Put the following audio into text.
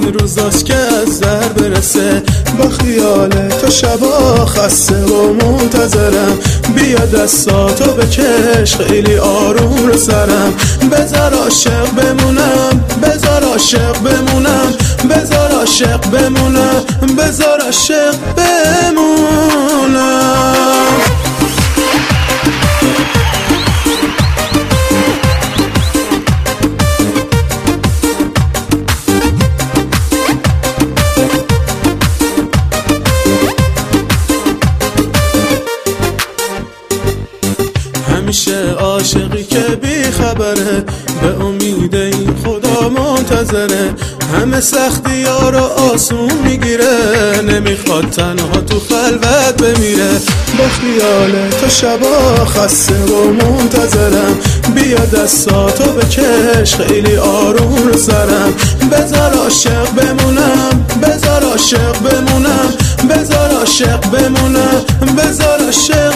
این روزاست که از در برسه، با خیال تو شبا خسته و منتظرم. بیا دستاتو بکش خیلی آروم رو سرم، بذار عاشق بمونم، بذار عاشق بمونم، بذار عاشق بمونم، بذار عاشق بمونم. همیشه عاشقی که بی خبره، به امید این خدا منتظره. همه سختی ها رو آسون میگیره، نمیخواد تنها تو خلوت بمیره. با خیال تو شبا خسته و منتظرم، بیا دستاتو بکش خیلی آروم رو سرم. بذار عاشق بمونم، بذار عاشق بمونم، بذار عاشق بمونم، بذار عاشق